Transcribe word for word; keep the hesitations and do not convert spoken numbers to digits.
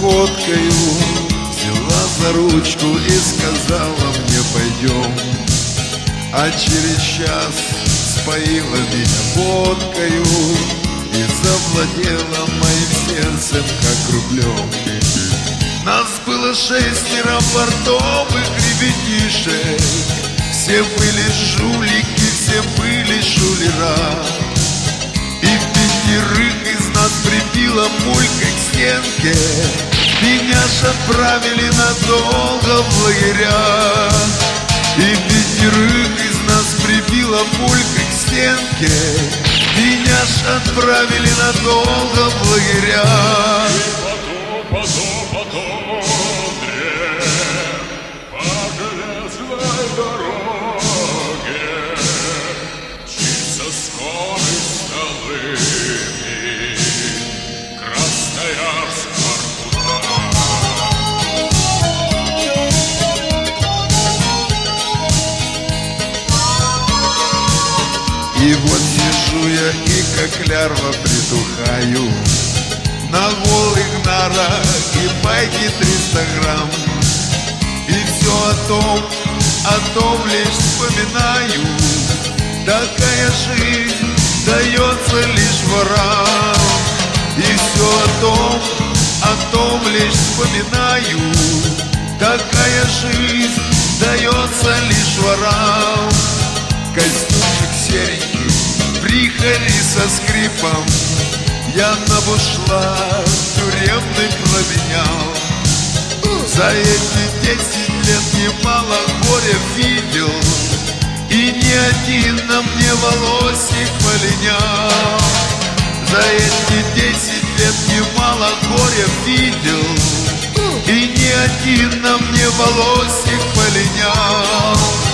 водкою, взяла за ручку и сказала мне: пойдем. А через час споила меня водкою и завладела моим сердцем, как рублем. Нас было шестеро портовых ребятишек, все были жулики, все были шулера. И пятерых из нас прибила пулькой к стенке, меня ж отправили надолго в лагеря. И пятерых из нас прибила пулькой к стенке, меня ж отправили надолго в лагеря. И потом, потом, потом, Андрей, по железной дороге, мчится скорой столыми Красноярск, Воркута. И вот сижу я и как лярва притухаю на голых нарах и пайки триста грамм. И все о том, о том лишь вспоминаю. Такая жизнь дается лишь ворам. И все о том, о том лишь вспоминаю. Такая жизнь дается лишь ворам. Костюмчик серенький, прихари со скрипом, я на бушлат тюремный променял. За эти десять лет немало горя видел, и ни один на мне волосик полинял. За эти десять лет немало горя видел, и ни один на мне волосик полинял.